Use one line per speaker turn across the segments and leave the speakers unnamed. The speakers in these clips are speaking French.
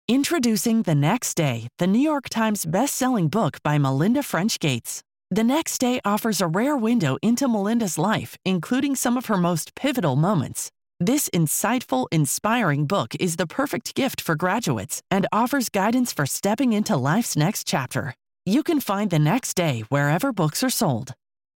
Introducing The Next Day, the New York Times best-selling book by Melinda French Gates. The Next Day offers a rare window into Melinda's life, including some of her most pivotal moments. This insightful, inspiring book is the perfect gift for graduates and offers guidance for stepping into life's next chapter. You can find The Next Day wherever books are sold.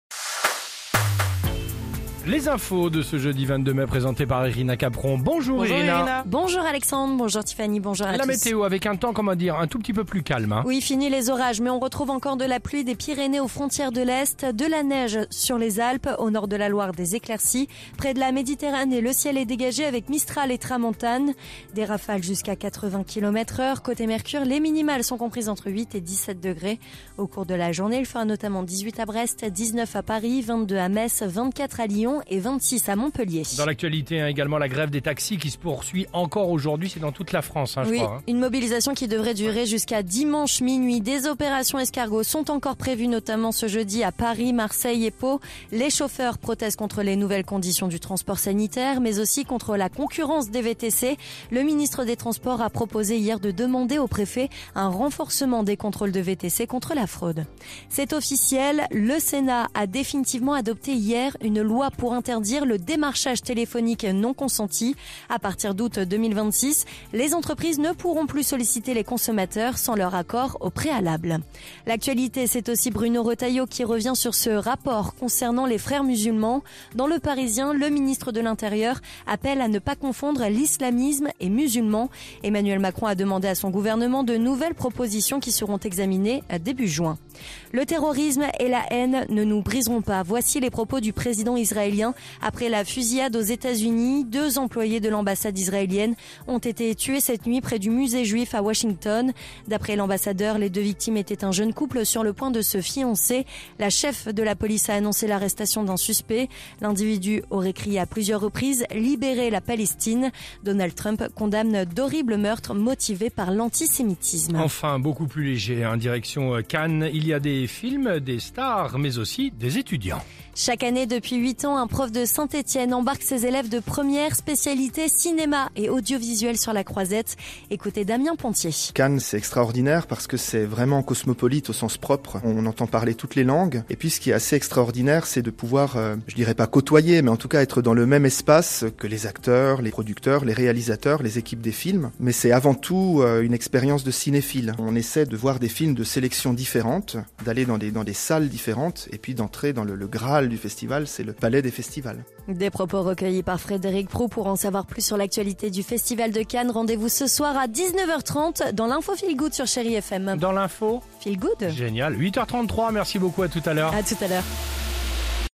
Les infos de ce jeudi 22 mai présentées par Irina Capron. Bonjour Irina.
Bonjour Alexandre, bonjour Tiffany, bonjour à tous.
La météo avec un temps, un tout petit peu plus calme.
Oui, fini les orages, mais on retrouve encore de la pluie des Pyrénées aux frontières de l'Est, de la neige sur les Alpes, au nord de la Loire des éclaircies. Près de la Méditerranée, le ciel est dégagé avec Mistral et Tramontane. Des rafales jusqu'à 80 km/h. Côté Mercure, les minimales sont comprises entre 8 et 17 degrés. Au cours de la journée, il fera notamment 18 à Brest, 19 à Paris, 22 à Metz, 24 à Lyon et 26 à Montpellier.
Dans l'actualité, également la grève des taxis qui se poursuit encore aujourd'hui, c'est dans toute la France, je crois.
Une mobilisation qui devrait durer jusqu'à dimanche minuit. Des opérations escargots sont encore prévues, notamment ce jeudi à Paris, Marseille et Pau. Les chauffeurs protestent contre les nouvelles conditions du transport sanitaire, mais aussi contre la concurrence des VTC. Le ministre des Transports a proposé hier de demander au préfet un renforcement des contrôles de VTC contre la fraude. C'est officiel, le Sénat a définitivement adopté hier une loi pour interdire le démarchage téléphonique non consenti. À partir d'août 2026, les entreprises ne pourront plus solliciter les consommateurs sans leur accord au préalable. L'actualité, c'est aussi Bruno Retailleau qui revient sur ce rapport concernant les frères musulmans. Dans Le Parisien, le ministre de l'Intérieur appelle à ne pas confondre l'islamisme et musulman. Emmanuel Macron a demandé à son gouvernement de nouvelles propositions qui seront examinées début juin. Le terrorisme et la haine ne nous briseront pas. Voici les propos du président israélien après la fusillade aux États-Unis. 2 employés de l'ambassade israélienne ont été tués cette nuit près du musée juif à Washington. D'après l'ambassadeur, les 2 victimes étaient un jeune couple sur le point de se fiancer. La chef de la police a annoncé l'arrestation d'un suspect. L'individu aurait crié à plusieurs reprises « Libérez la Palestine ». Donald Trump condamne d'horribles meurtres motivés par l'antisémitisme.
Enfin, beaucoup plus léger, direction Cannes. Il y a des films, des stars, mais aussi des étudiants.
Chaque année, depuis 8 ans, un prof de Saint-Étienne embarque ses élèves de première spécialité cinéma et audiovisuel sur la Croisette. Écoutez Damien Pontier.
Cannes, c'est extraordinaire parce que c'est vraiment cosmopolite au sens propre. On entend parler toutes les langues. Et puis, ce qui est assez extraordinaire, c'est de pouvoir, je dirais pas côtoyer, mais en tout cas être dans le même espace que les acteurs, les producteurs, les réalisateurs, les équipes des films. Mais c'est avant tout une expérience de cinéphile. On essaie de voir des films de sélection différentes, d'aller dans des salles différentes et puis d'entrer dans le Graal du festival, c'est le palais des festivals.
Des propos recueillis par Frédéric Proulx. Pour en savoir plus sur l'actualité du Festival de Cannes, rendez-vous ce soir à 19h30 dans l'info Feel Good sur Chérie FM.
Dans l'info
Feel Good.
Génial. 8h33, merci beaucoup, à tout à l'heure.
À tout à l'heure.